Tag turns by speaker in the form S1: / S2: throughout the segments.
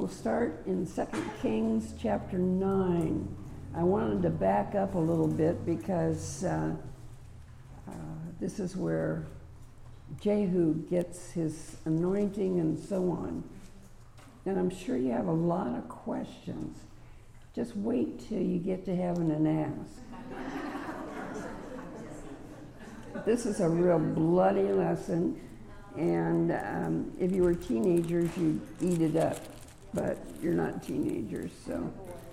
S1: We'll start in 2 Kings chapter 9. I wanted to back up a little bit because this is where Jehu gets his anointing and so on. And I'm sure you have a lot of questions. Just wait till you get to heaven and ask. This is a real bloody lesson, and if you were teenagers, you'd eat it up, but you're not teenagers, so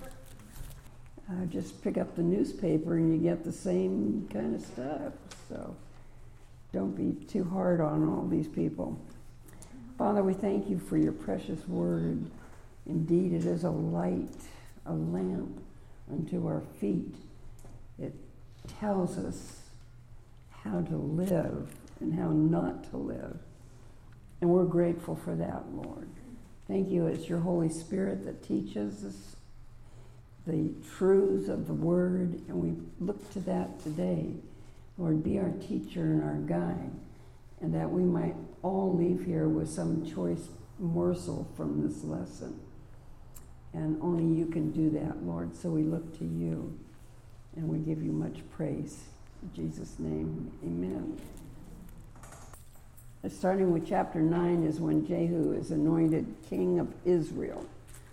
S1: just pick up the newspaper and you get the same kind of stuff. So don't be too hard on all these people. Father, we thank you for your precious word. Indeed, it is a light, a lamp unto our feet. It tells us how to live and how not to live. And we're grateful for that, Lord. Thank you. It's your Holy Spirit that teaches us the truths of the word, and we look to that today. Lord, be our teacher and our guide, and that we might all leave here with some choice morsel from this lesson. And only you can do that, Lord. So we look to you, and we give you much praise. In Jesus' name, amen. Starting with chapter 9 is when Jehu is anointed king of Israel.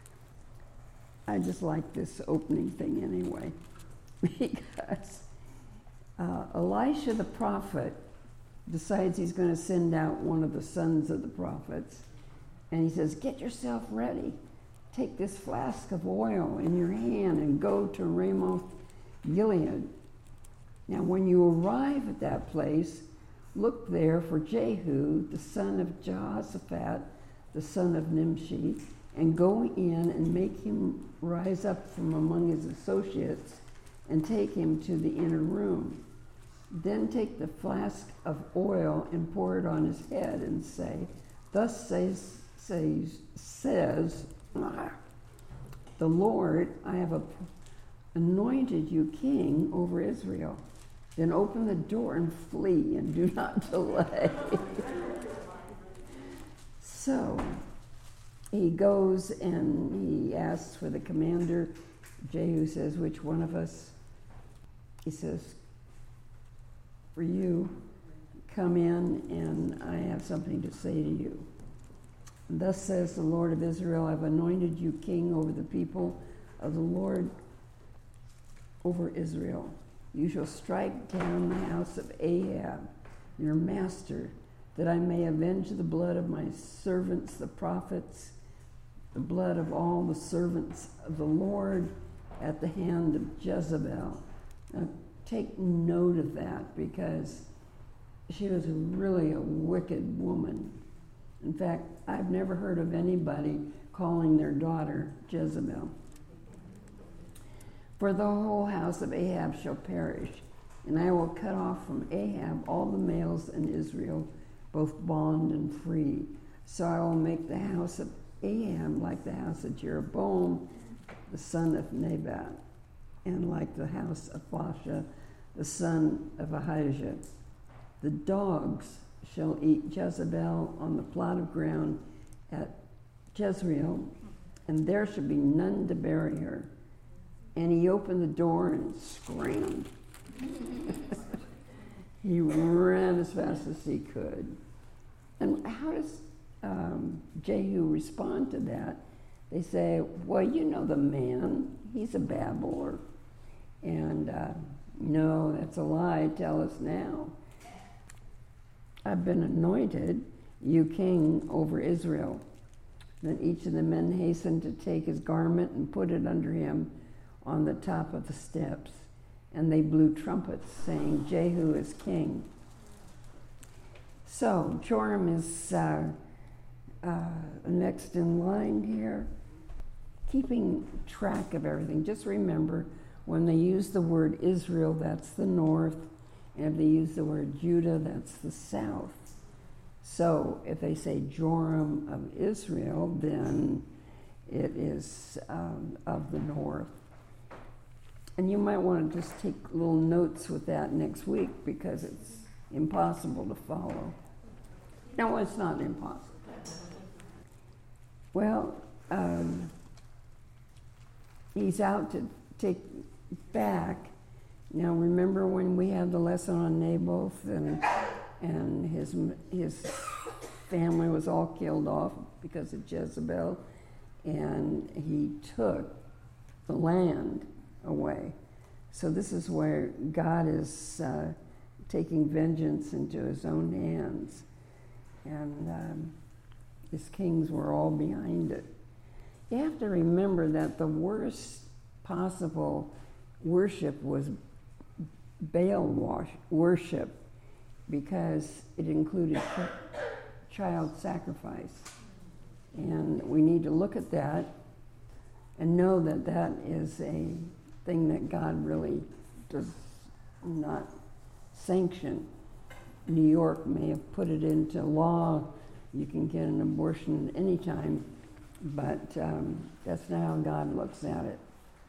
S1: I just like this opening thing anyway, because Elisha the prophet decides he's going to send out one of the sons of the prophets, and he says, get yourself ready. Take this flask of oil in your hand and go to Ramoth Gilead. Now, when you arrive at that place, look there for Jehu, the son of Jehoshaphat, the son of Nimshi, and go in and make him rise up from among his associates and take him to the inner room. Then take the flask of oil and pour it on his head and say, thus says the Lord, I have anointed you king over Israel. Then open the door and flee and do not delay. So he goes and he asks for the commander. Jehu says, which one of us? He says, for you, come in and I have something to say to you. And thus says the Lord of Israel, I've anointed you king over the people of the Lord over Israel. You shall strike down the house of Ahab, your master, that I may avenge the blood of my servants, the prophets, the blood of all the servants of the Lord at the hand of Jezebel. Now, take note of that, because she was really a wicked woman. In fact, I've never heard of anybody calling their daughter Jezebel. For the whole house of Ahab shall perish, and I will cut off from Ahab all the males in Israel, both bond and free. So I will make the house of Ahab like the house of Jeroboam, the son of Nebat, and like the house of Baasha, the son of Ahijah. The dogs shall eat Jezebel on the plot of ground at Jezreel, and there shall be none to bury her. And he opened the door and screamed. He ran as fast as he could. And how does Jehu respond to that? They say, well, you know the man. He's a babbler. And no, that's a lie. Tell us now. I've been anointed, you king over Israel. Then each of the men hastened to take his garment and put it under him on the top of the steps, and they blew trumpets, saying, Jehu is king. So Joram is next in line here, keeping track of everything. Just remember, when they use the word Israel, that's the north, and if they use the word Judah, that's the south. So if they say Joram of Israel, then it is of the north. And you might want to just take little notes with that next week, because it's impossible to follow. No, it's not impossible. Well, he's out to take back. Now remember when we had the lesson on Naboth and his family was all killed off because of Jezebel, and he took the land away. So this is where God is taking vengeance into his own hands, and his kings were all behind it. You have to remember that the worst possible worship was Baal worship, because it included child sacrifice. And we need to look at that and know that that is a thing that God really does not sanction. New York may have put it into law. You can get an abortion anytime, but that's not how God looks at it.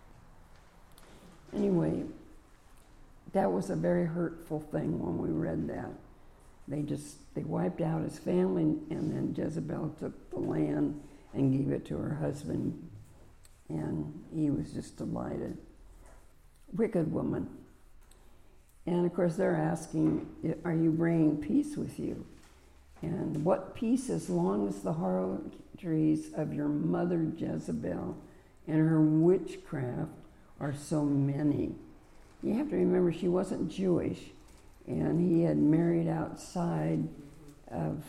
S1: Anyway, that was a very hurtful thing when we read that. They wiped out his family, and then Jezebel took the land and gave it to her husband, and he was just delighted. Wicked woman. And of course they're asking, are you bringing peace with you? And what peace as long as the harlotries of your mother Jezebel and her witchcraft are so many? You have to remember she wasn't Jewish, and he had married outside of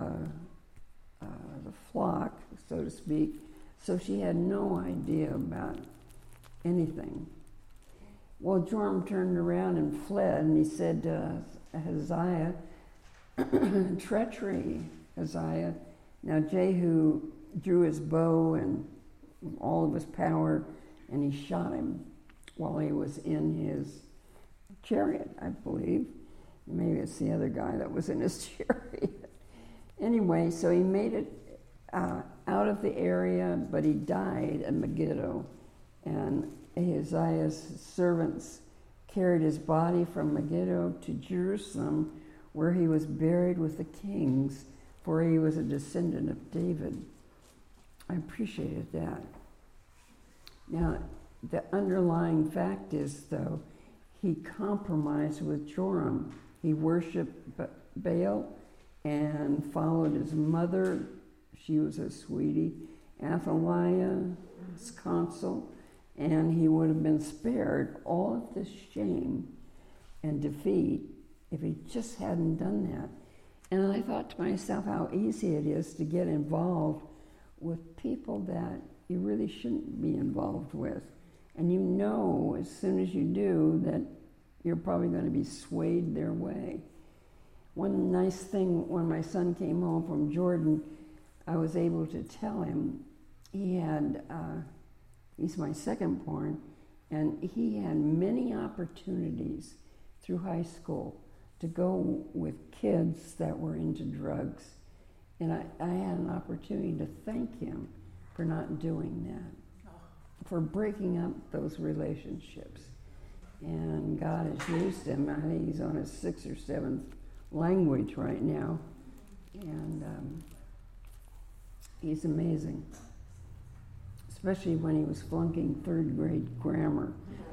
S1: the flock, so to speak, so she had no idea about anything. Well, Joram turned around and fled, and he said to Hazael, treachery, Hazael. Now Jehu drew his bow and all of his power, and he shot him while he was in his chariot, I believe. Maybe it's the other guy that was in his chariot. Anyway, so he made it out of the area, but he died at Megiddo. And Ahaziah's servants carried his body from Megiddo to Jerusalem, where he was buried with the kings, for he was a descendant of David. I appreciated that. Now, the underlying fact is, though, he compromised with Joram. He worshipped Baal and followed his mother. She was a sweetie, Athaliah, his counsel, and he would have been spared all of this shame and defeat if he just hadn't done that. And I thought to myself how easy it is to get involved with people that you really shouldn't be involved with. And you know as soon as you do that you're probably going to be swayed their way. One nice thing, when my son came home from Jordan, I was able to tell him he's my second born, and he had many opportunities through high school to go with kids that were into drugs. And I had an opportunity to thank him for not doing that, for breaking up those relationships. And God has used him. I think he's on his 6th or 7th language right now. And he's amazing, especially when he was flunking 3rd grade grammar.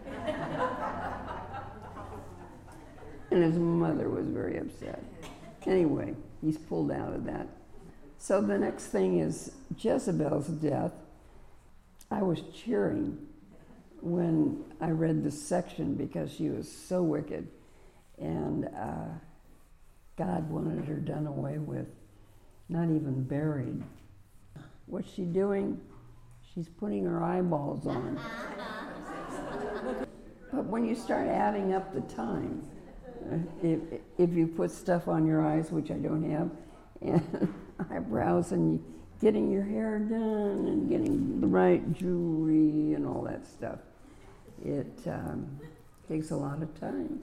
S1: And his mother was very upset. Anyway, he's pulled out of that. So the next thing is Jezebel's death. I was cheering when I read this section because she was so wicked, and God wanted her done away with, not even buried. What's she doing? She's putting her eyeballs on. But when you start adding up the time, if you put stuff on your eyes, which I don't have, and eyebrows, and getting your hair done and getting the right jewelry and all that stuff, it takes a lot of time.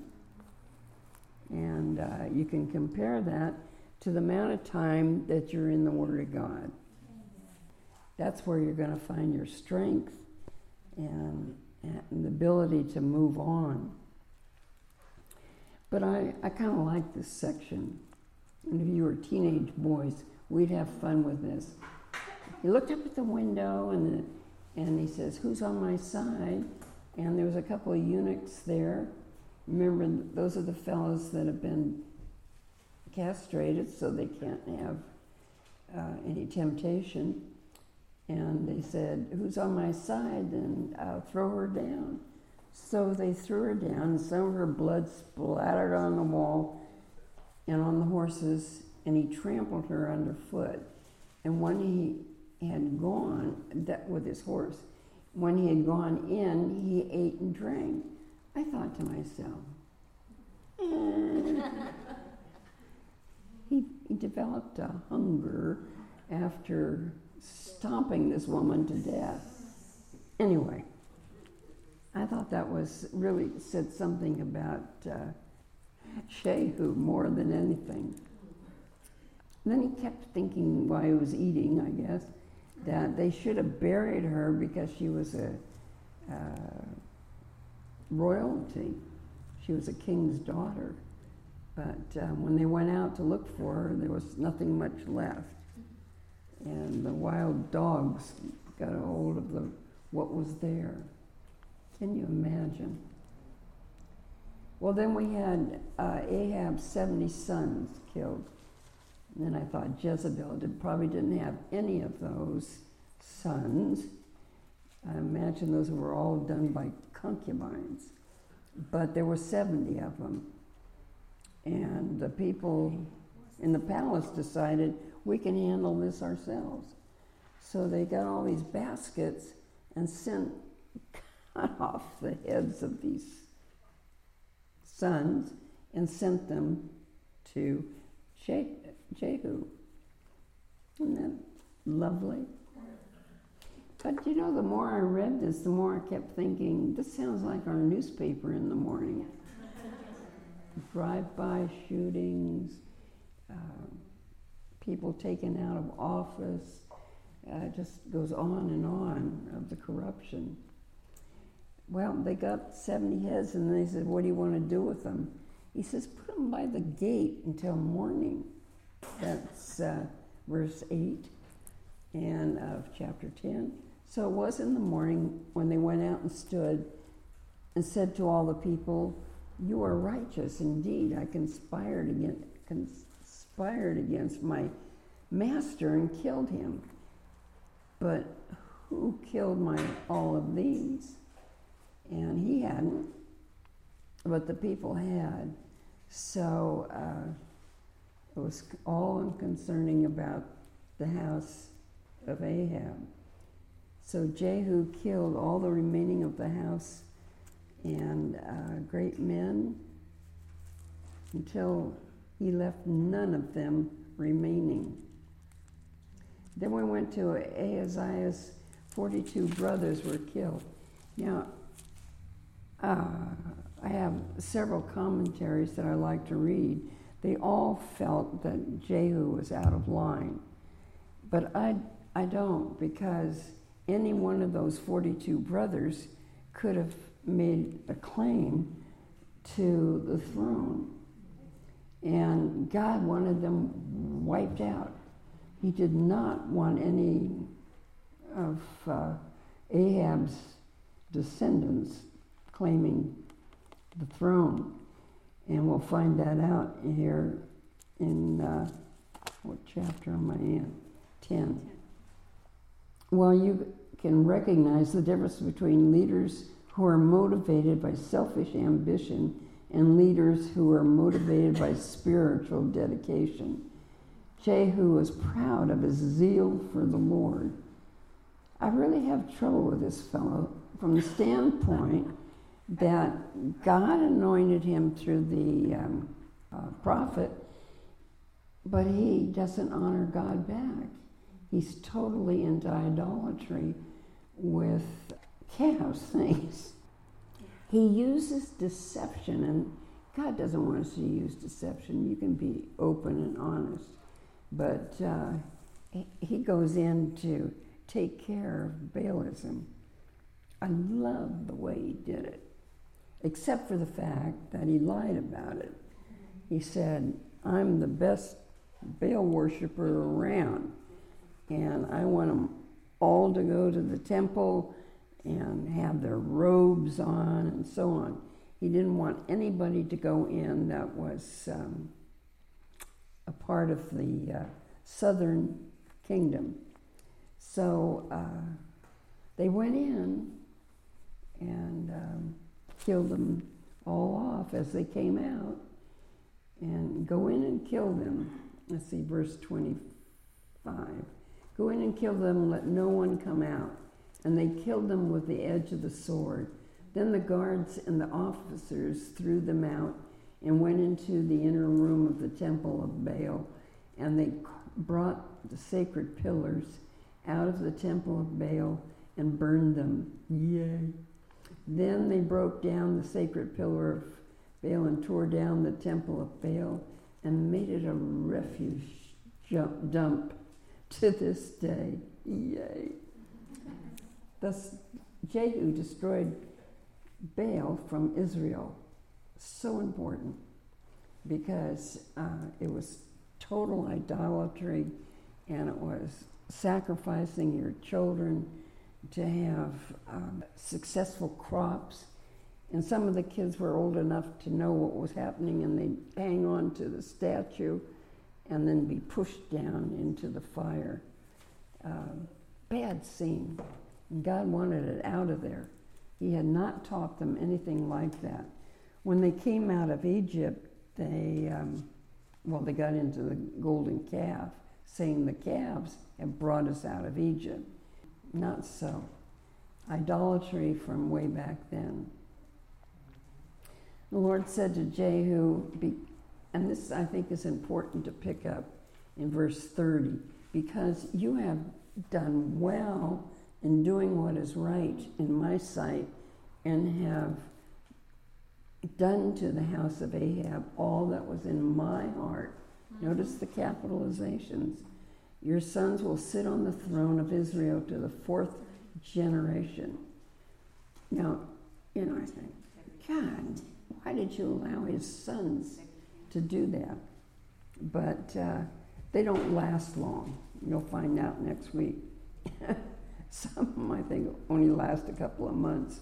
S1: And you can compare that to the amount of time that you're in the Word of God. That's where you're going to find your strength and the ability to move on. But I kind of like this section. And if you were teenage boys, we'd have fun with this. he looked up at the window and he says, "Who's on my side?" And there was a couple of eunuchs there. Remember, those are the fellows that have been castrated, so they can't have any temptation. And they said, "Who's on my side?" And I'll throw her down. So they threw her down, and some of her blood splattered on the wall and on the horses, and he trampled her underfoot. And when he had gone, that with his horse, when he had gone in, he ate and drank. I thought to myself, he developed a hunger after stomping this woman to death. Anyway, I thought that was really said something about Jehu more than anything. And then he kept thinking while he was eating, I guess, that they should have buried her because she was a royalty. She was a king's daughter. But when they went out to look for her, there was nothing much left. And the wild dogs got a hold of what was there. Can you imagine? Well, then we had Ahab's 70 sons killed. And then I thought Jezebel probably didn't have any of those sons. I imagine those were all done by concubines. But there were 70 of them. And the people in the palace decided, we can handle this ourselves. So they got all these baskets and cut off the heads of these sons and sent them to Jehu. Isn't that lovely? But you know, the more I read this, the more I kept thinking, this sounds like our newspaper in the morning. Drive-by shootings, people taken out of office, just goes on and on of the corruption. Well, they got 70 heads, and they said, "What do you want to do with them?" He says, "Put them by the gate until morning." That's verse 8 and of chapter 10. So it was in the morning when they went out and stood and said to all the people, "You are righteous indeed. I conspired against my master and killed him. But who killed all of these?" And he hadn't, but the people had. So it was all concerning about the house of Ahab. So Jehu killed all the remaining of the house and great men until he left none of them remaining. Then we went to Ahaziah's 42 brothers were killed. Now, I have several commentaries that I like to read. They all felt that Jehu was out of line. But I don't, because any one of those 42 brothers could have made a claim to the throne. And God wanted them wiped out. He did not want any of Ahab's descendants claiming the throne. And we'll find that out here in, what chapter am I in? 10. Well, you can recognize the difference between leaders who are motivated by selfish ambition and leaders who are motivated by spiritual dedication. Jehu was proud of his zeal for the Lord. I really have trouble with this fellow from the standpoint that God anointed him through the prophet, but he doesn't honor God back. He's totally into idolatry with calf things. He uses deception, and God doesn't want us to use deception. You can be open and honest. But he goes in to take care of Baalism. I love the way he did it, except for the fact that he lied about it. He said, "I'm the best Baal worshiper around." and I want them all to go to the temple and have their robes on and so on. He didn't want anybody to go in that was a part of the southern kingdom. So they went in and killed them all off as they came out, and go in and kill them. Let's see, verse 25. Go in and kill them, let no one come out. And they killed them with the edge of the sword. Then the guards and the officers threw them out and went into the inner room of the temple of Baal. And they brought the sacred pillars out of the temple of Baal and burned them. Yay. Then they broke down the sacred pillar of Baal and tore down the temple of Baal and made it a refuge dump to this day. Yay. Thus Jehu destroyed Baal from Israel. So important, because it was total idolatry, and it was sacrificing your children to have successful crops. And some of the kids were old enough to know what was happening, and they'd hang on to the statue and then be pushed down into the fire. Bad scene. God wanted it out of there. He had not taught them anything like that. When they came out of Egypt, they got into the golden calf, saying the calves have brought us out of Egypt. Not so. Idolatry from way back then. The Lord said to Jehu, and this I think is important to pick up in verse 30, because you have done well in doing what is right in my sight, and have done to the house of Ahab all that was in my heart. Notice the capitalizations. Your sons will sit on the throne of Israel to the 4th generation. Now, I think, God, why did you allow his sons to do that? But they don't last long. You'll find out next week. Some of them, I think, only last a couple of months.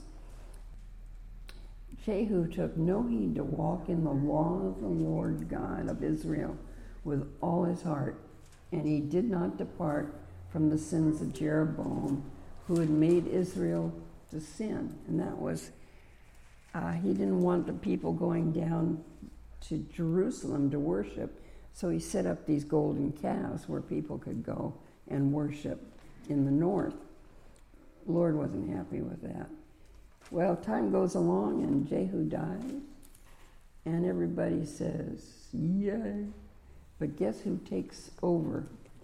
S1: Jehu took no heed to walk in the law of the Lord God of Israel with all his heart, and he did not depart from the sins of Jeroboam, who had made Israel to sin. And that was, he didn't want the people going down to Jerusalem to worship, so he set up these golden calves where people could go and worship in the north. The Lord wasn't happy with that. Well, time goes along and Jehu dies, and everybody says, yay. But guess who takes over?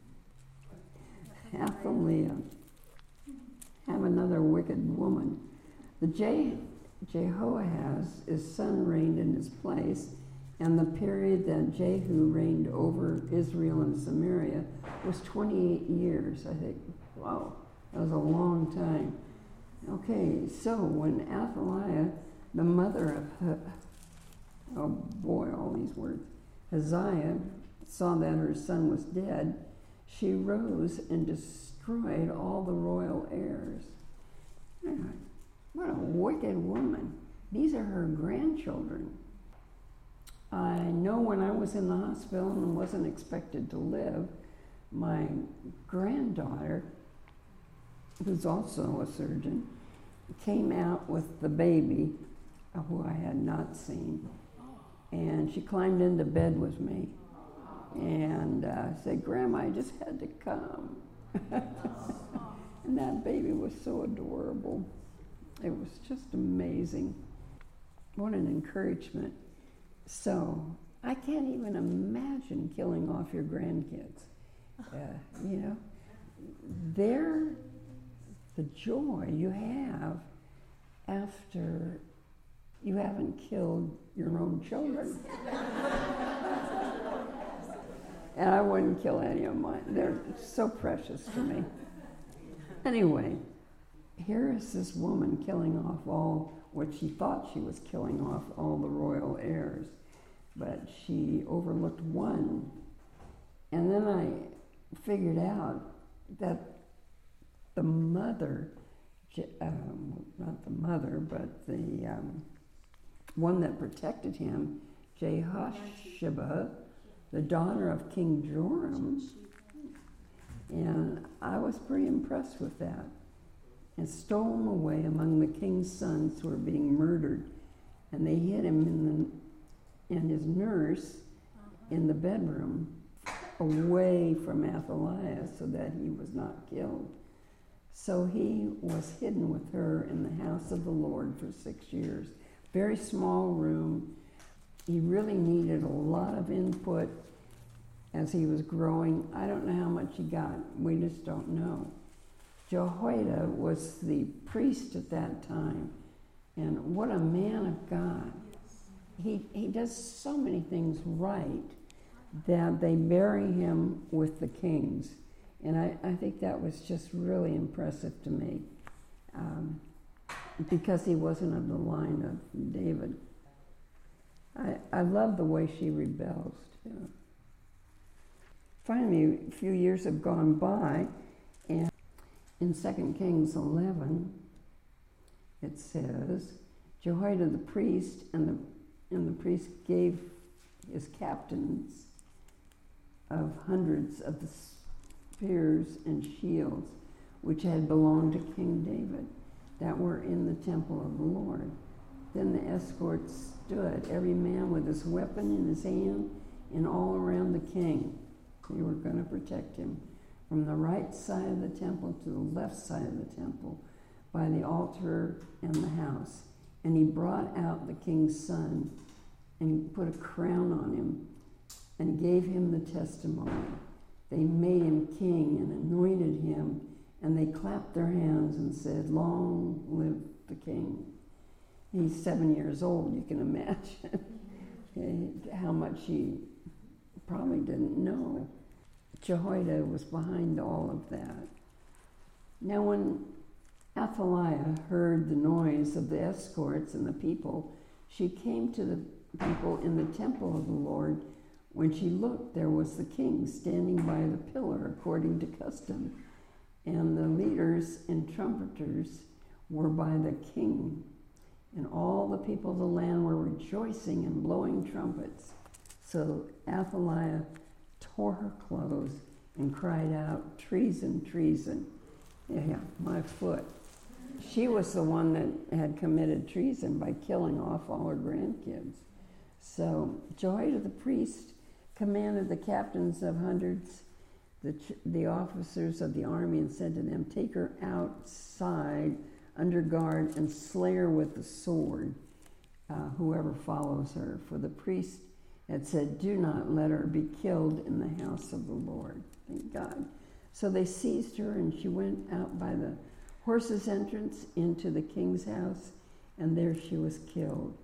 S1: Athaliah. Have another wicked woman. The Jehoahaz, his son, reigned in his place, and the period that Jehu reigned over Israel and Samaria was 28 years, I think. Wow, that was a long time. Okay, so when Athaliah, the mother of, oh boy, all these words, Hazael, saw that her son was dead, she rose and destroyed all the royal heirs. What a wicked woman. These are her grandchildren. I know when I was in the hospital and wasn't expected to live, my granddaughter, who's also a surgeon, came out with the baby, who I had not seen, and she climbed into bed with me and said, Grandma, I just had to come. And that baby was so adorable. It was just amazing. What an encouragement. So I can't even imagine killing off your grandkids. They're the joy you have after you haven't killed your own children. And I wouldn't kill any of mine. They're so precious to me. Anyway, here is this woman killing off all what she thought she was killing off, all the royal heirs. But she overlooked one. And then I figured out that the mother, not the mother, but the one that protected him, Jehosheba, the daughter of King Joram, and I was pretty impressed with that, and stole him away among the king's sons who were being murdered, and they hid him and his nurse in the bedroom, away from Athaliah, so that he was not killed. So he was hidden with her in the house of the Lord for 6 years. Very small room. He really needed a lot of input as he was growing. I don't know how much he got. We just don't know. Jehoiada was the priest at that time, and what a man of God. He does so many things right that they bury him with the kings. And I think that was just really impressive to me, because he wasn't of the line of David. I love the way she rebels, too. Finally, a few years have gone by, and in 2 Kings 11, it says, Jehoiada the priest and the priest gave his captains of hundreds of the spears and shields which had belonged to King David, that were in the temple of the Lord. Then the escorts stood, every man with his weapon in his hand, and all around the king. They were going to protect him from the right side of the temple to the left side of the temple, by the altar and the house. And he brought out the king's son and put a crown on him and gave him the testimony. They made him king and anointed him, and they clapped their hands and said, "Long live the king." He's 7 years old, you can imagine how much he probably didn't know. Jehoiada was behind all of that. Now when Athaliah heard the noise of the escorts and the people, she came to the people in the temple of the Lord. When she looked, there was the king standing by the pillar according to custom, and the leaders and trumpeters were by the king, and all the people of the land were rejoicing and blowing trumpets. So Athaliah tore her clothes and cried out, "Treason, treason." Yeah, my foot. She was the one that had committed treason by killing off all her grandkids. So Jehoiada the priest commanded the captains of hundreds, the officers of the army, and said to them, "Take her outside under guard and slay her with the sword, whoever follows her." For the priest had said, "Do not let her be killed in the house of the Lord." Thank God. So they seized her, and she went out by the horses' entrance into the king's house, and there she was killed.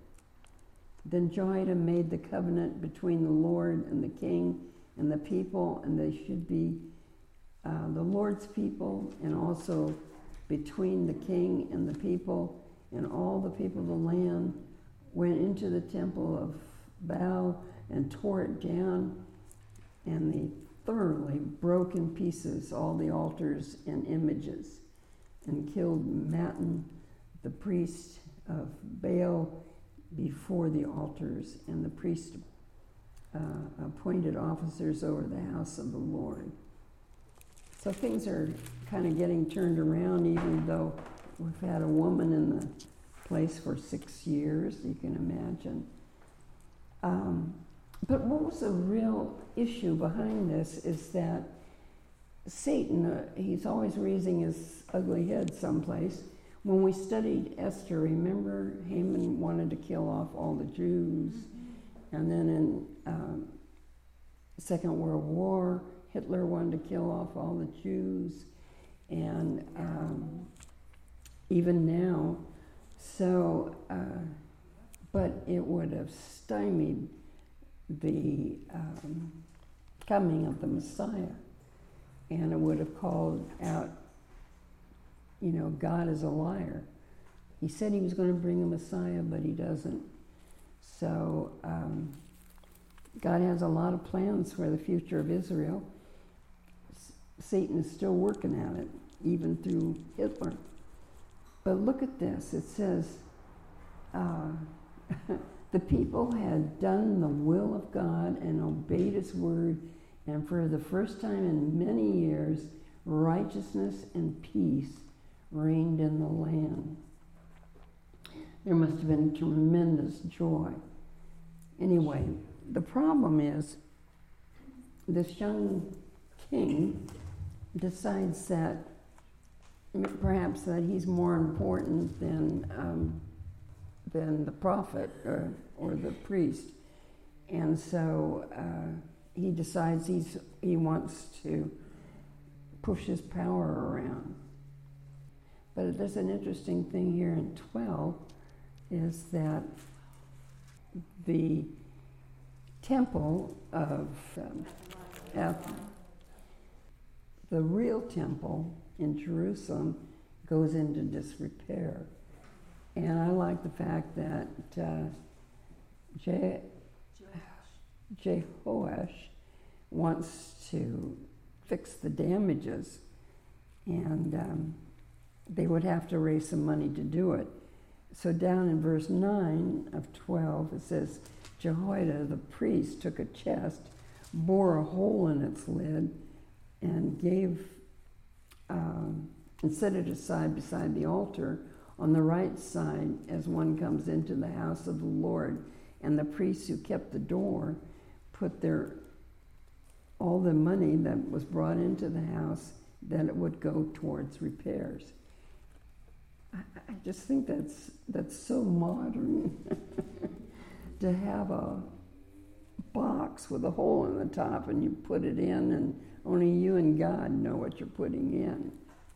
S1: Then Jehoiada made the covenant between the Lord and the king and the people, and they should be the Lord's people, and also between the king and the people, and all the people of the land went into the temple of Baal and tore it down, and they thoroughly broke in pieces all the altars and images, and killed Mattan, the priest of Baal, before the altars, and the priest appointed officers over the house of the Lord. So things are kind of getting turned around, even though we've had a woman in the place for 6 years, you can imagine. But what was the real issue behind this is that Satan, he's always raising his ugly head someplace. When we studied Esther, remember Haman wanted to kill off all the Jews. And then in Second World War, Hitler wanted to kill off all the Jews. And even now. So, but it would have stymied the coming of the Messiah. And it would have called out, God is a liar. He said he was going to bring a Messiah, but he doesn't. So God has a lot of plans for the future of Israel. Satan is still working at it, even through Hitler. But look at this. It says, the people had done the will of God and obeyed his word, and for the first time in many years, righteousness and peace reigned in the land. There must have been tremendous joy. Anyway, the problem is this young king decides that perhaps that he's more important than the prophet or the priest. And so he decides he wants to push his power around. But there's an interesting thing here in 12 is that the temple of the real temple in Jerusalem goes into disrepair. And I like the fact that Jehoash wants to fix the damages, and they would have to raise some money to do it. So down in verse 9 of 12, it says, Jehoiada the priest took a chest, bore a hole in its lid, and set it aside beside the altar on the right side as one comes into the house of the Lord. And the priests who kept the door put all the money that was brought into the house, that it would go towards repairs. I just think that's so modern to have a box with a hole in the top and you put it in and only you and God know what you're putting in.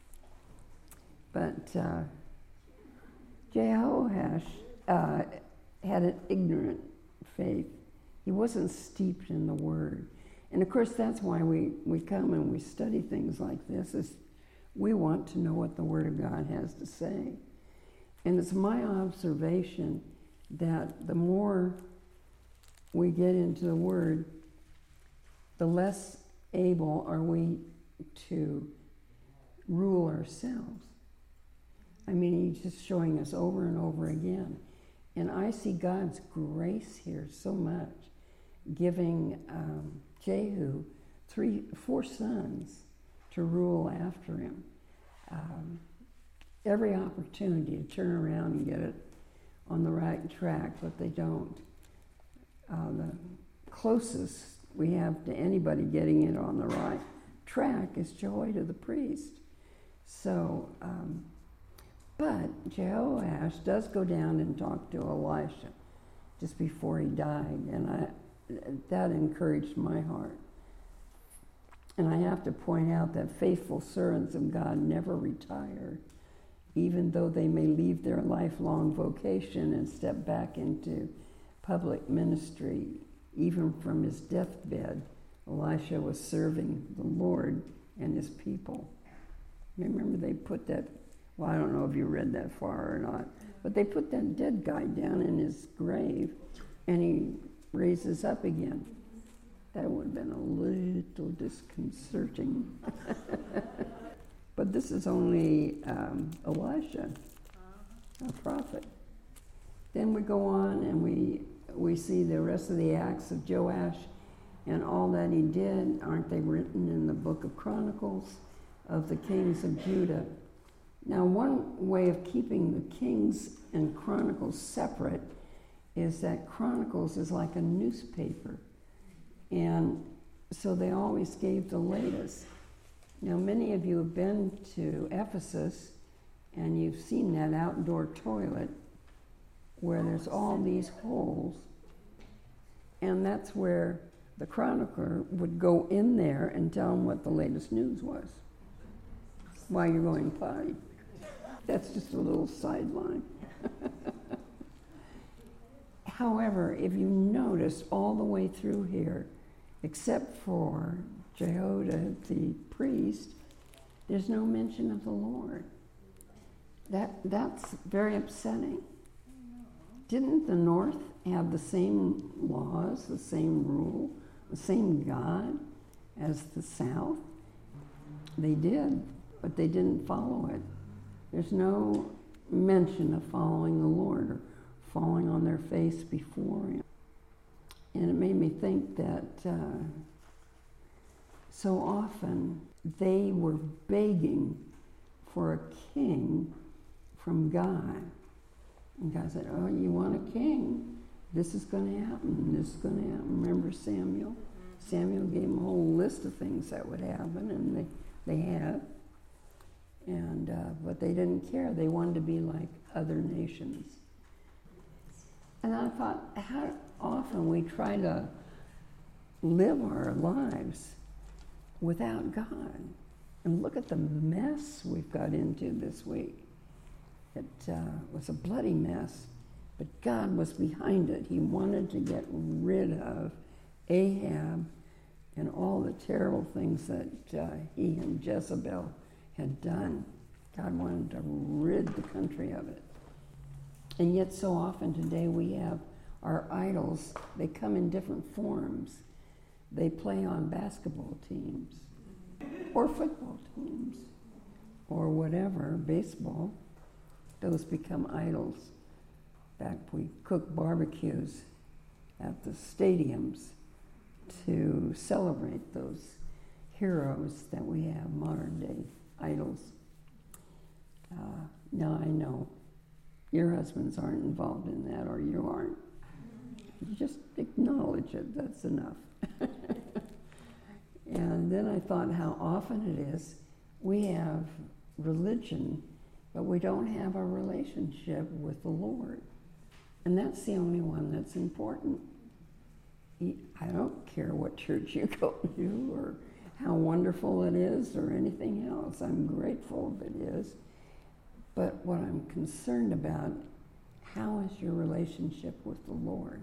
S1: But Jehoash had an ignorant faith. He wasn't steeped in the Word. And of course that's why we come and we study things like this, is we want to know what the Word of God has to say. And it's my observation that the more we get into the Word, the less able are we to rule ourselves. I mean, he's just showing us over and over again. And I see God's grace here so much, giving Jehu 4 sons to rule after him. Every opportunity to turn around and get it on the right track, but they don't. The closest we have to anybody getting it on the right track is Jehoiada the priest. So, but Jehoash does go down and talk to Elisha just before he died, and that encouraged my heart. And I have to point out that faithful servants of God never retire, even though they may leave their lifelong vocation and step back into public ministry. Even from his deathbed, Elisha was serving the Lord and his people. Remember they put that, well, I don't know if you read that far or not, but they put that dead guy down in his grave and he raises up again. That would have been a little disconcerting. But this is only Elisha, a prophet. Then we go on and we see the rest of the acts of Joash and all that he did. Aren't they written in the book of Chronicles of the kings of Judah? Now, one way of keeping the kings and Chronicles separate is that Chronicles is like a newspaper. And so they always gave the latest. Now, many of you have been to Ephesus and you've seen that outdoor toilet where there's all these holes. And that's where the chronicler would go in there and tell them what the latest news was while you're going potty. That's just a little sideline. However, if you notice all the way through here, except for Jehoiada the priest, there's no mention of the Lord. That's very upsetting. Didn't the North have the same laws, the same rule, the same God as the South? They did, but they didn't follow it. There's no mention of following the Lord or falling on their face before Him. And it made me think that so often they were begging for a king from God. And God said, oh, you want a king? This is going to happen. This is going to happen. Remember Samuel? Samuel gave them a whole list of things that would happen, and they had. And but they didn't care. They wanted to be like other nations. And I thought, how often we try to live our lives without God. And look at the mess we've got into this week. It was a bloody mess, but God was behind it. He wanted to get rid of Ahab and all the terrible things that he and Jezebel had done. God wanted to rid the country of it. And yet so often today we have our idols. They come in different forms. They play on basketball teams or football teams or whatever, baseball. Those become idols. In fact, we cook barbecues at the stadiums to celebrate those heroes that we have, modern day idols. Now I know your husbands aren't involved in that, or you aren't. You just acknowledge it, that's enough. And then I thought how often it is we have religion, but we don't have a relationship with the Lord. And that's the only one that's important. I don't care what church you go to or how wonderful it is or anything else. I'm grateful if it is. But what I'm concerned about, how is your relationship with the Lord?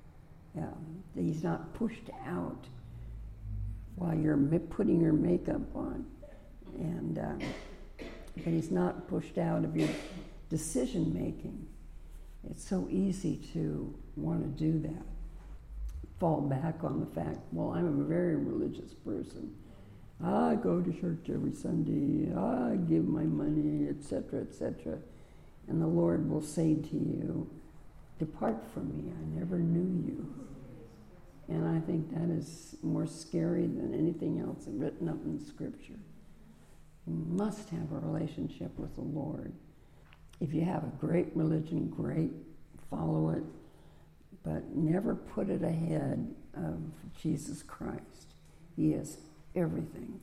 S1: He's not pushed out while you're putting your makeup on. And but he's not pushed out of your decision making. It's so easy to want to do that. Fall back on the fact, well, I'm a very religious person. I go to church every Sunday. I give my money, etc., etc. And the Lord will say to you, depart from me, I never knew you. And I think that is more scary than anything else written up in Scripture. You must have a relationship with the Lord. If you have a great religion, great, follow it, but never put it ahead of Jesus Christ. He is everything.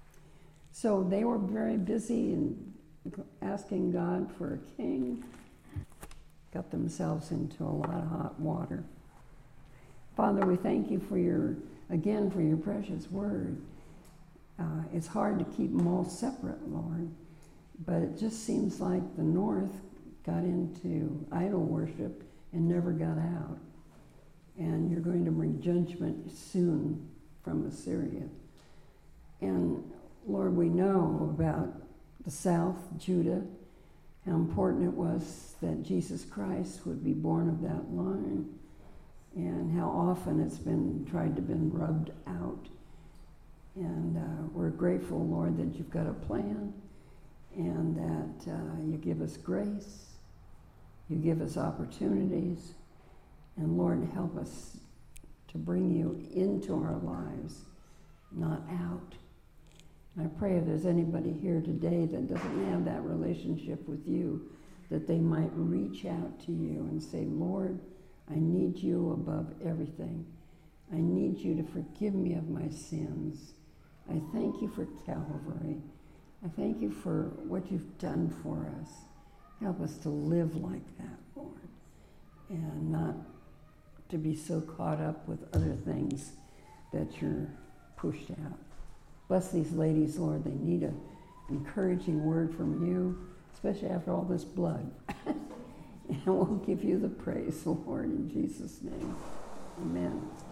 S1: So they were very busy in asking God for a king, got themselves into a lot of hot water. Father, we thank you for your precious word. It's hard to keep them all separate, Lord, but it just seems like the North got into idol worship and never got out. And you're going to bring judgment soon from Assyria. And Lord, we know about the South, Judah, how important it was that Jesus Christ would be born of that line, and how often it's been tried to been rubbed out. And we're grateful, Lord, that you've got a plan and that you give us grace, you give us opportunities, and Lord, help us to bring you into our lives, not out. And I pray if there's anybody here today that doesn't have that relationship with you, that they might reach out to you and say, Lord, I need you above everything. I need you to forgive me of my sins. I thank you for Calvary. I thank you for what you've done for us. Help us to live like that, Lord, and not to be so caught up with other things that you're pushed out. Bless these ladies, Lord. They need an encouraging word from you, especially after all this blood. And we'll give you the praise, Lord, in Jesus' name. Amen.